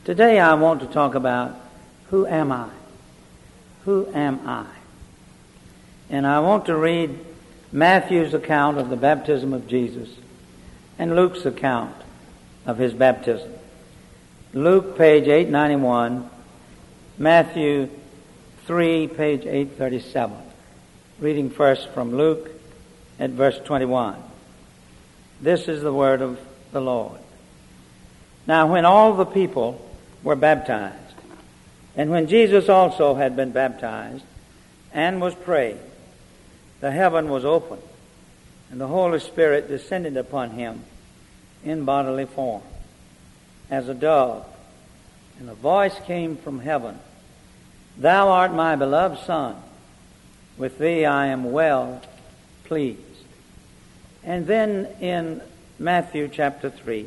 Today I want to talk about who am I? Who am I? And I want to read Matthew's account of the baptism of Jesus and Luke's account of his baptism. Luke, page 891, Matthew 3, page 837. Reading first from Luke at verse 21. This is the word of the Lord. Now when all the people were baptized, and when Jesus also had been baptized and was praying, the heaven was opened, and the Holy Spirit descended upon him in bodily form, as a dove. And a voice came from heaven, "Thou art my beloved Son, with thee I am well pleased." And then in Matthew chapter 3,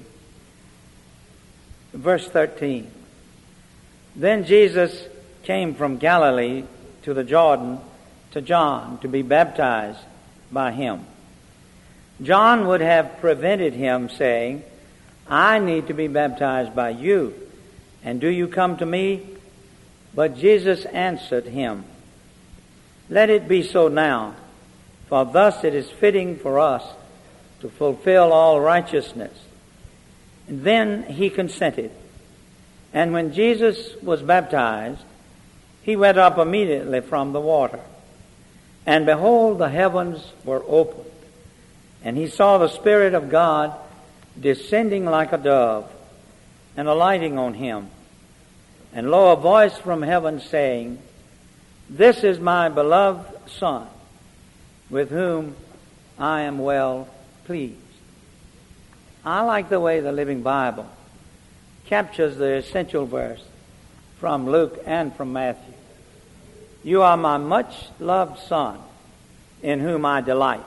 verse 13, "Then Jesus came from Galilee to the Jordan to John to be baptized by him. John would have prevented him, saying, 'I need to be baptized by you, and do you come to me?' But Jesus answered him, 'Let it be so now, for thus it is fitting for us to fulfill all righteousness.' And then he consented. And when Jesus was baptized, he went up immediately from the water. And behold, the heavens were opened, and he saw the Spirit of God descending like a dove and alighting on him. And lo, a voice from heaven saying, 'This is my beloved Son, with whom I am well pleased.'" I like the way the Living Bible captures the essential verse from Luke and from Matthew. "You are my much loved Son, in whom I delight."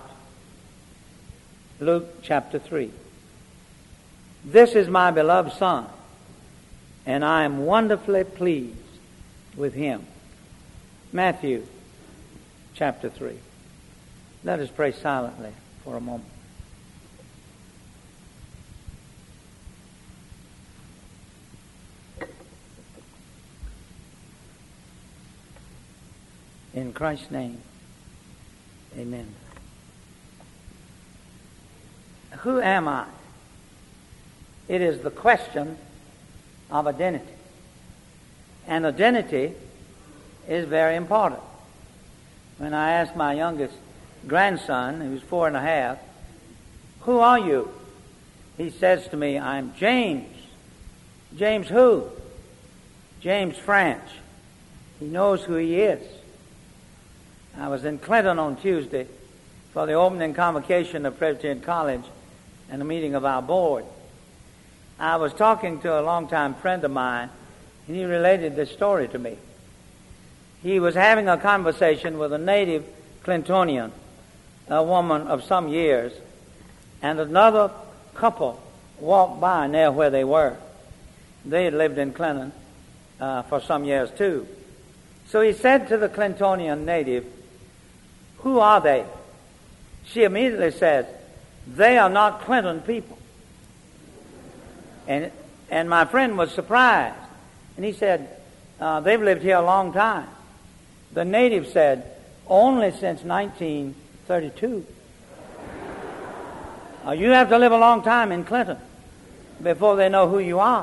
Luke chapter 3. "This is my beloved Son, and I am wonderfully pleased with him." Matthew chapter 3. Let us pray silently for a moment. In Christ's name, amen. Who am I? It is the question of identity. And identity is very important. When I asked my youngest grandson, who's 4.5, "Who are you?" He says to me, "I'm James." "James who?" "James French." He knows who he is. I was in Clinton on Tuesday for the opening convocation of Presbyterian College and a meeting of our board. I was talking to a longtime friend of mine, and he related this story to me. He was having a conversation with a native Clintonian, a woman of some years, and another couple walked by near where they were. They had lived in Clinton for some years too. So he said to the Clintonian native, "Who are they?" She immediately says, "They are not Clinton people." And my friend was surprised. And he said, "They've lived here a long time." The native said, "Only since 1932. You have to live a long time in Clinton before they know who you are.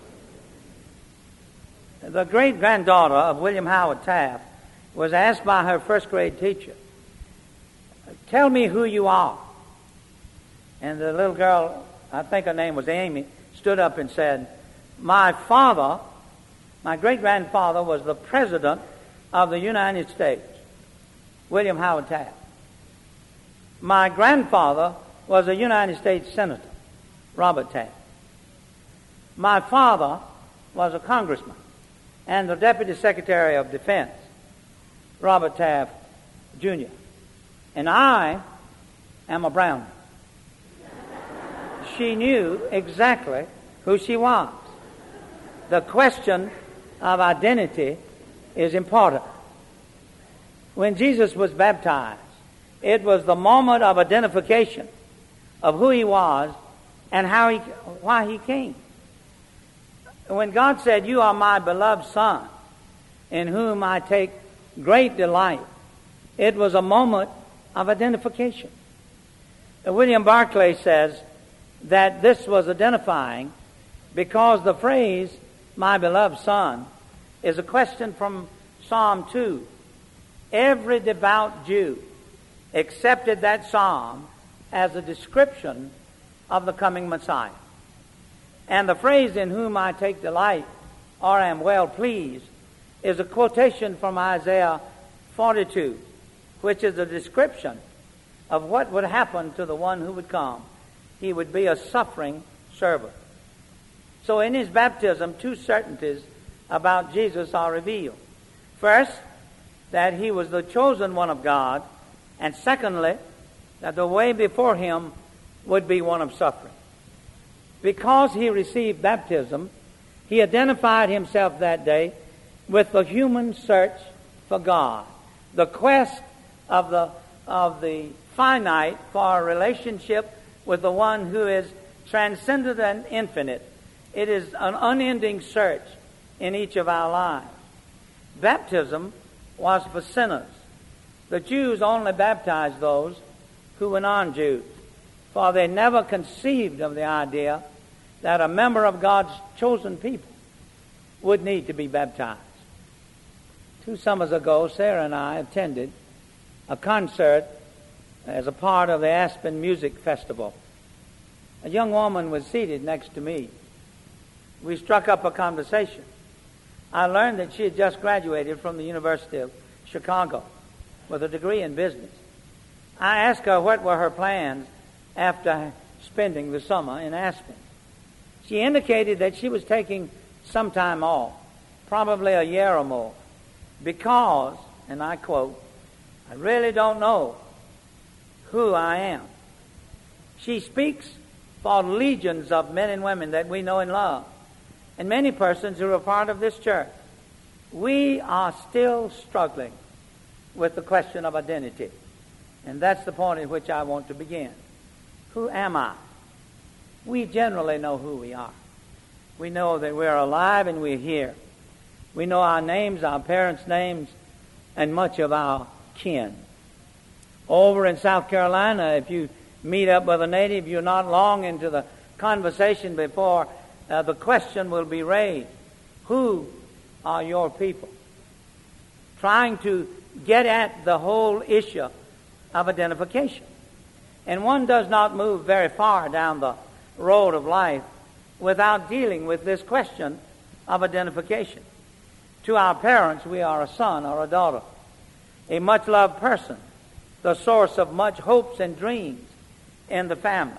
The great-granddaughter of William Howard Taft was asked by her first-grade teacher, "Tell me who you are." And the little girl, I think her name was Amy, stood up and said, my great-grandfather was the President of the United States, William Howard Taft. My grandfather was a United States Senator, Robert Taft. My father was a congressman and the Deputy Secretary of Defense, Robert Taft, Jr. And I am a Brownie. She knew exactly who she was. The question of identity is important. When Jesus was baptized, it was the moment of identification of who he was and why he came. When God said, "You are my beloved Son, in whom I take great delight," it was a moment of identification. William Barclay says that this was identifying because the phrase, "my beloved Son," is a question from Psalm 2. Every devout Jew accepted that psalm as a description of the coming Messiah. And the phrase, "in whom I take delight," or "am well pleased," is a quotation from Isaiah 42, which is a description of what would happen to the one who would come. He would be a suffering servant. So in his baptism, two certainties about Jesus are revealed. First, that he was the chosen one of God, and secondly, that the way before him would be one of suffering. Because he received baptism, he identified himself that day with the human search for God, the quest of the finite for a relationship with the one who is transcendent and infinite. It is an unending search in each of our lives. Baptism was for sinners. The Jews only baptized those who were non-Jews, for they never conceived of the idea that a member of God's chosen people would need to be baptized. 2 summers ago, Sarah and I attended a concert as a part of the Aspen Music Festival. A young woman was seated next to me. We struck up a conversation. I learned that she had just graduated from the University of Chicago with a degree in business. I asked her what were her plans after spending the summer in Aspen. She indicated that she was taking some time off, probably a year or more, because, and I quote, "I really don't know who I am." She speaks for legions of men and women that we know and love, and many persons who are part of this church. We are still struggling with the question of identity, and that's the point at which I want to begin. Who am I? We generally know who we are. We know that we're alive and we're here. We know our names, our parents' names, and much of our kin. Over in South Carolina, if you meet up with a native, you're not long into the conversation before the question will be raised. Who are your people? Trying to get at the whole issue of identification. And one does not move very far down the road of life without dealing with this question of identification. To our parents, we are a son or a daughter, a much-loved person, the source of much hopes and dreams in the family.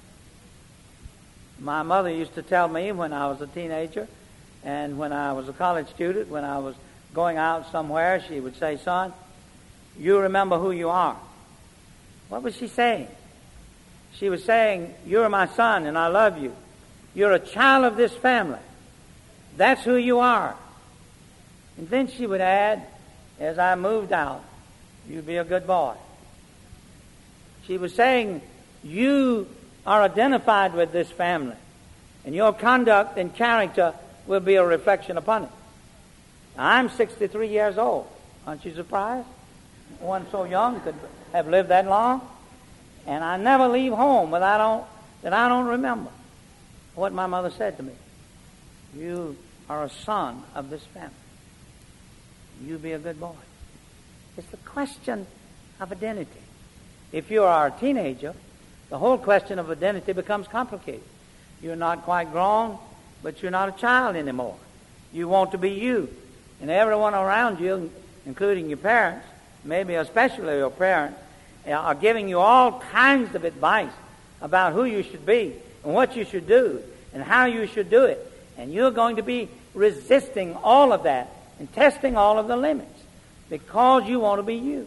My mother used to tell me when I was a teenager and when I was a college student, when I was going out somewhere, she would say, "Son, you remember who you are." What was she saying? She was saying, "You're my son and I love you. You're a child of this family. That's who you are." And then she would add, as I moved out, "You be a good boy." She was saying, you are identified with this family, and your conduct and character will be a reflection upon it. I'm 63 years old. Aren't you surprised? One so young could have lived that long. And I never leave home that I don't remember what my mother said to me. You are a son of this family. You be a good boy. It's the question of identity. If you are a teenager, the whole question of identity becomes complicated. You're not quite grown, but you're not a child anymore. You want to be you. And everyone around you, including your parents, maybe especially your parents, are giving you all kinds of advice about who you should be and what you should do and how you should do it. And you're going to be resisting all of that and testing all of the limits because you want to be you.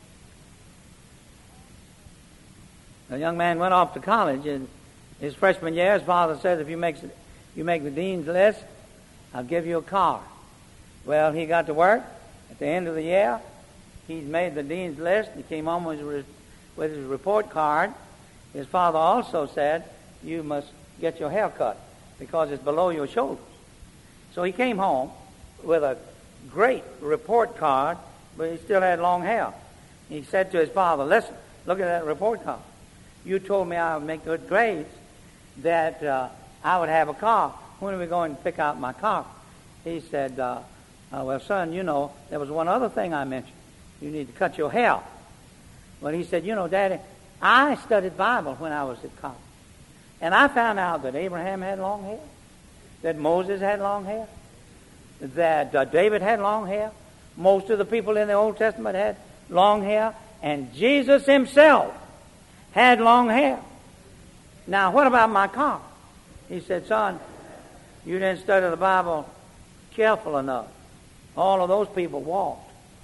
A young man went off to college, and his freshman year, his father said, "If you make the dean's list, I'll give you a car." Well, he got to work. At the end of the year, he's made the dean's list. He came home with his report card. His father also said, "You must get your hair cut because it's below your shoulders." So he came home with a great report card, but he still had long hair. He said to his father, listen, look at that report card. You told me I would make good grades, that I would have a car. When are we going to pick out my car? He said, well, son, you know, there was one other thing I mentioned. You need to cut your hair. But he said, you know, Daddy, I studied Bible when I was at college. And I found out that Abraham had long hair, that Moses had long hair, that David had long hair. Most of the people in the Old Testament had long hair. And Jesus himself had long hair. Now, what about my car? He said, son, you didn't study the Bible careful enough. All of those people walked.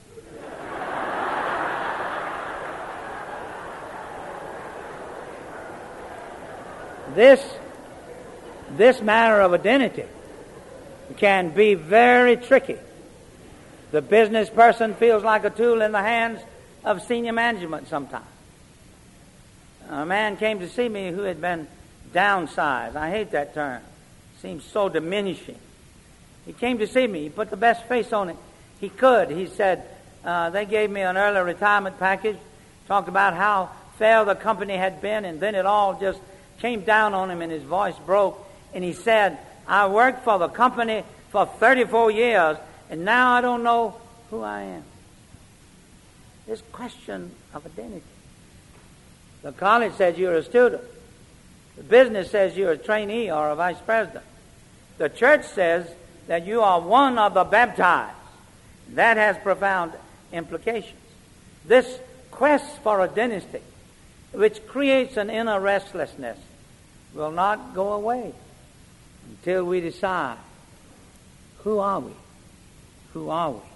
This matter of identity can be very tricky. The business person feels like a tool in the hands of senior management sometimes. A man came to see me who had been downsized. I hate that term. It seems so diminishing. He came to see me. He put the best face on it he could. He said, they gave me an early retirement package, talked about how fair the company had been, and then it all just came down on him and his voice broke. And he said, I worked for the company for 34 years, and now I don't know who I am. This question of identity. The college says you're a student. The business says you're a trainee or a vice president. The church says that you are one of the baptized. That has profound implications. This quest for identity, which creates an inner restlessness, will not go away until we decide, who are we? Who are we?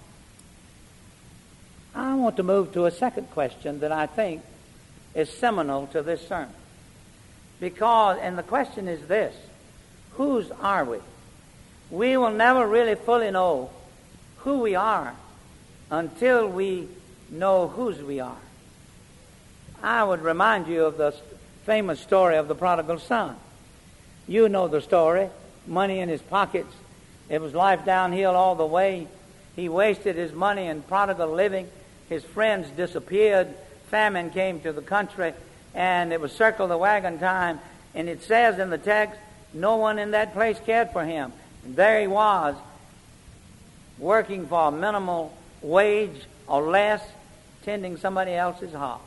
I want to move to a second question that I think is seminal to this sermon. And the question is this: whose are we? We will never really fully know who we are until we know whose we are. I would remind you of the famous story of the prodigal son. You know the story. Money in his pockets. It was life downhill all the way. He wasted his money in prodigal living. His friends disappeared. Famine came to the country, and it was circle the wagon time. And it says in the text, no one in that place cared for him. And there he was, working for a minimal wage or less, tending somebody else's house.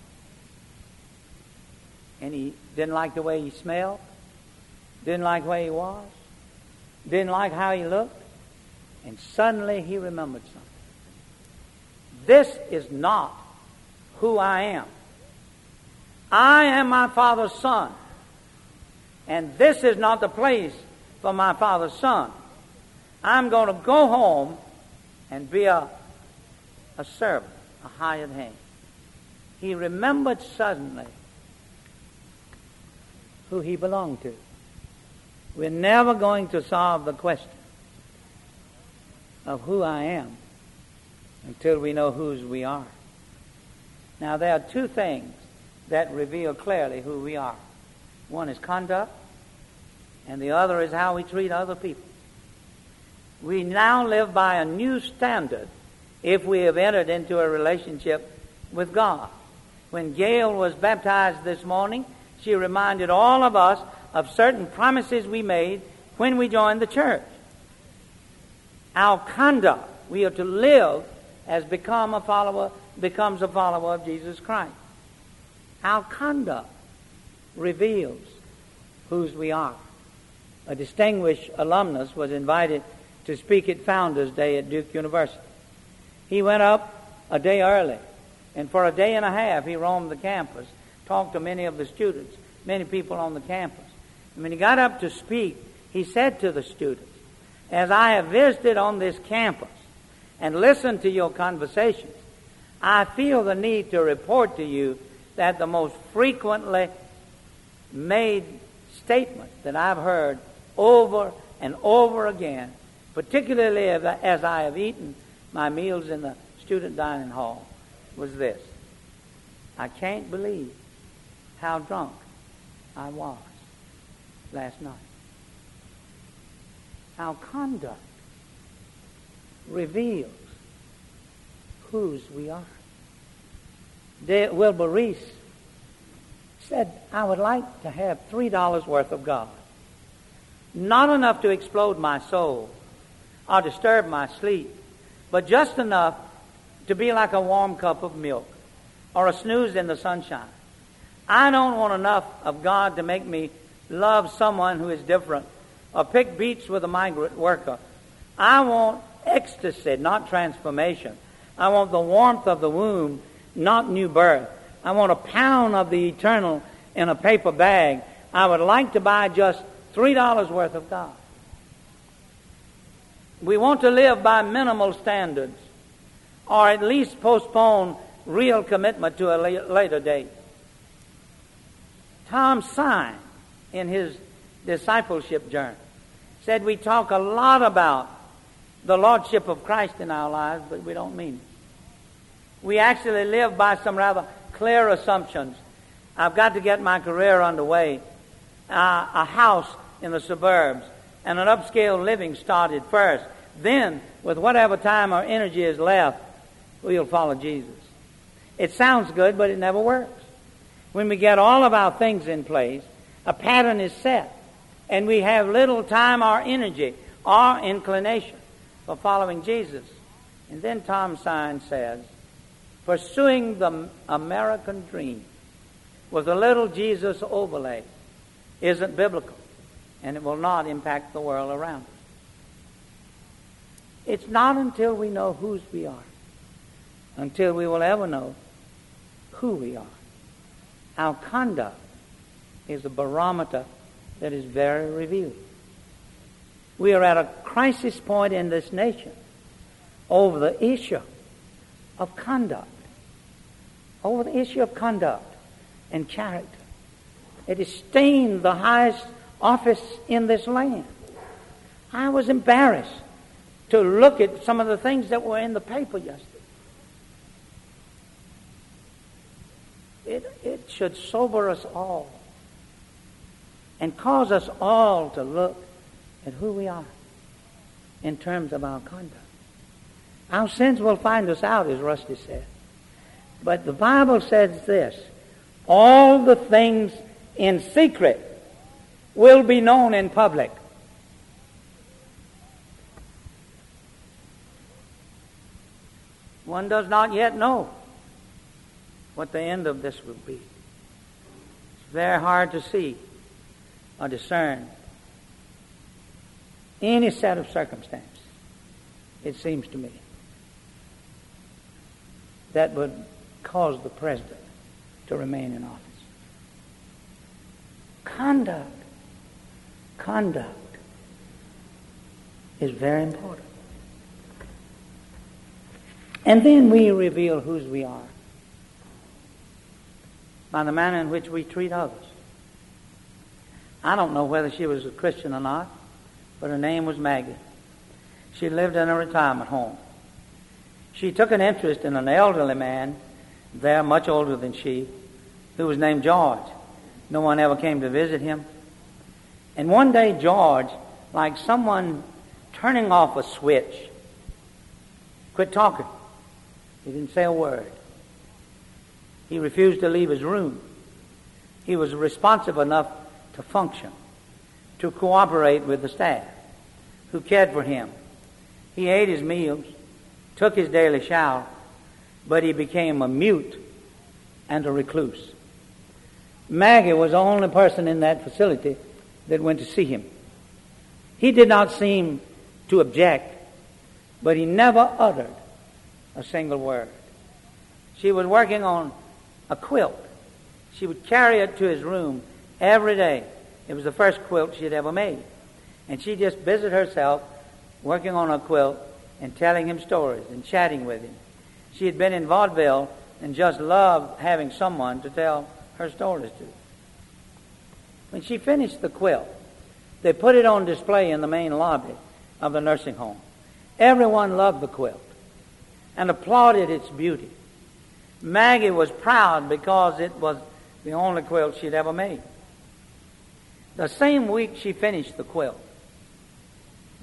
And he didn't like the way he smelled, didn't like the way he was, didn't like how he looked, and suddenly he remembered something. This is not who I am. I am my father's son, and this is not the place for my father's son. I'm going to go home and be a servant, a hired hand. He remembered suddenly who he belonged to. We're never going to solve the question of who I am until we know whose we are. Now, there are two things that reveal clearly who we are. One is conduct, and the other is how we treat other people. We now live by a new standard if we have entered into a relationship with God. When Gail was baptized this morning, she reminded all of us of certain promises we made when we joined the church. Our conduct, we are to live as becomes a follower of Jesus Christ. Our conduct reveals whose we are. A distinguished alumnus was invited to speak at Founders Day at Duke University. He went up a day early, and for a day and a half he roamed the campus, talked to many of the students, many people on the campus. And when he got up to speak, he said to the students, as I have visited on this campus and listened to your conversations, I feel the need to report to you that the most frequently made statement that I've heard over and over again, particularly as I have eaten my meals in the student dining hall, was this: I can't believe how drunk I was last night. Our conduct reveals whose we are. Wilbur Reese said, I would like to have $3 worth of God. Not enough to explode my soul or disturb my sleep, but just enough to be like a warm cup of milk or a snooze in the sunshine. I don't want enough of God to make me love someone who is different or pick beets with a migrant worker. I want ecstasy, not transformation. I want the warmth of the womb, not new birth. I want a pound of the eternal in a paper bag. I would like to buy just $3 worth of God. We want to live by minimal standards, or at least postpone real commitment to a later date. Tom Sine, in his discipleship journey, said we talk a lot about the Lordship of Christ in our lives, but we don't mean it. We actually live by some rather clear assumptions. I've got to get my career underway. A house in the suburbs and an upscale living started first. Then, with whatever time or energy is left, we'll follow Jesus. It sounds good, but it never works. When we get all of our things in place, a pattern is set, and we have little time or energy or inclination for following Jesus. And then Tom Sine says, pursuing the American dream with a little Jesus overlay isn't biblical, and it will not impact the world around us. It's not until we know whose we are, until we will ever know who we are. Our conduct is a barometer that is very revealing. We are at a crisis point in this nation over the issue of conduct. Over the issue of conduct and character. It has stained the highest office in this land. I was embarrassed to look at some of the things that were in the paper yesterday. It should sober us all and cause us all to look at who we are in terms of our conduct. Our sins will find us out, as Rusty said. But the Bible says this, all the things in secret will be known in public. One does not yet know what the end of this will be. It's very hard to see or discern any set of circumstances, it seems to me, that would cause the president to remain in office. Conduct is very important. And then we reveal whose we are by the manner in which we treat others. I don't know whether she was a Christian or not, but her name was Maggie. She lived in a retirement home. She took an interest in an elderly man there, much older than she, who was named George. No one ever came to visit him. And one day George, like someone turning off a switch, quit talking. He didn't say a word. He refused to leave his room. He was responsive enough to function, to cooperate with the staff, who cared for him. He ate his meals, took his daily shower, but he became a mute and a recluse. Maggie was the only person in that facility that went to see him. He did not seem to object, but he never uttered a single word. She was working on a quilt. She would carry it to his room every day. It was the first quilt she had ever made. And she just busied herself working on a quilt and telling him stories and chatting with him. She had been in vaudeville and just loved having someone to tell her stories to. When she finished the quilt, they put it on display in the main lobby of the nursing home. Everyone loved the quilt and applauded its beauty. Maggie was proud because it was the only quilt she'd ever made. The same week she finished the quilt,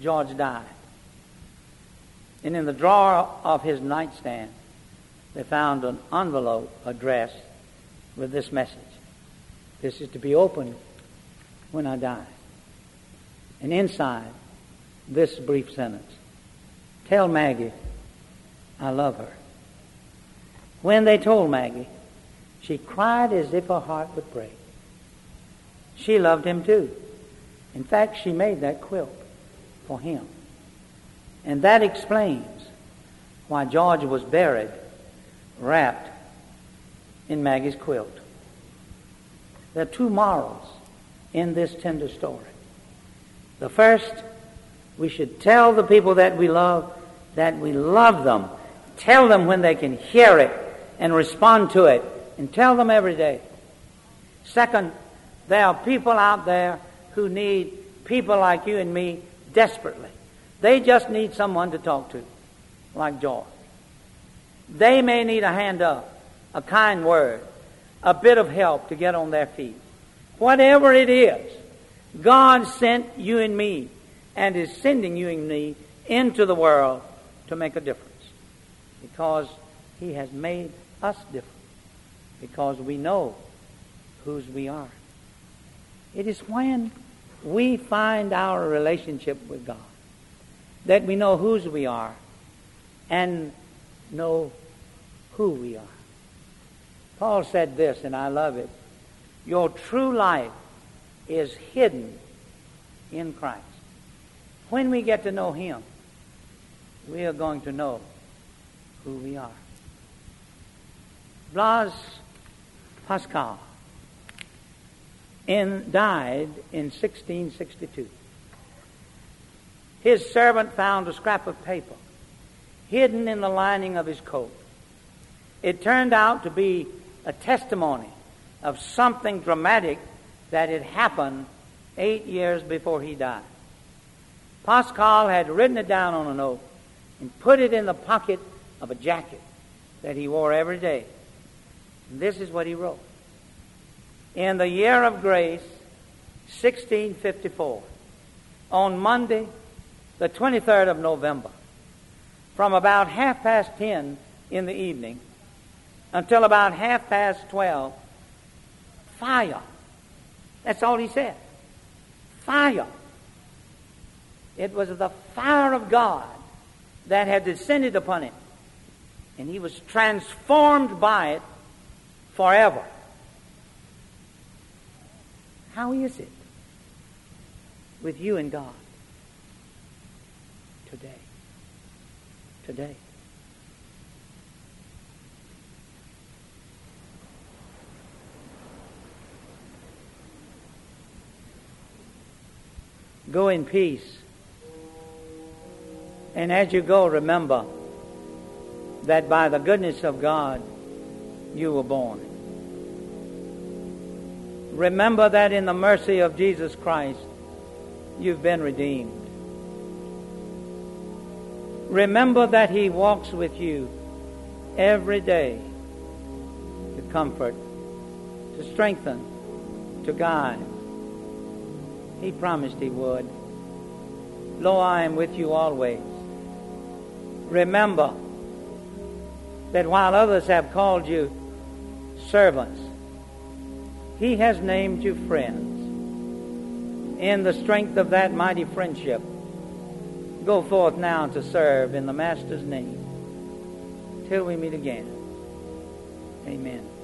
George died. And in the drawer of his nightstand, they found an envelope addressed with this message. This is to be opened when I die. And inside, this brief sentence. Tell Maggie I love her. When they told Maggie, she cried as if her heart would break. She loved him too. In fact, she made that quilt for him. And that explains why George was buried wrapped in Maggie's quilt. There are two morals in this tender story. The first, we should tell the people that we love them. Tell them when they can hear it and respond to it, and tell them every day. Second, there are people out there who need people like you and me desperately. They just need someone to talk to, like George. They may need a hand up, a kind word, a bit of help to get on their feet. Whatever it is, God sent you and me and is sending you and me into the world to make a difference, because He has made us different, because we know whose we are. It is when we find our relationship with God that we know whose we are and know who we are. Paul said this, and I love it. Your true life is hidden in Christ. When we get to know Him, we are going to know who we are. Blaise Pascal died in 1662. His servant found a scrap of paper hidden in the lining of his coat. It turned out to be a testimony of something dramatic that had happened 8 years before he died. Pascal had written it down on a note and put it in the pocket of a jacket that he wore every day. And this is what he wrote. In the year of grace, 1654, on Monday, the 23rd of November, from about 10:30 in the evening until about 12:30, fire. That's all he said. Fire. It was the fire of God that had descended upon him, and he was transformed by it forever. How is it with you and God today? Today. Go in peace. And as you go, remember that by the goodness of God, you were born. Remember that in the mercy of Jesus Christ, you've been redeemed. Remember that He walks with you every day to comfort, to strengthen, to guide. He promised He would. Lo, I am with you always. Remember that while others have called you servants, He has named you friends. In the strength of that mighty friendship, go forth now to serve in the Master's name till we meet again. Amen.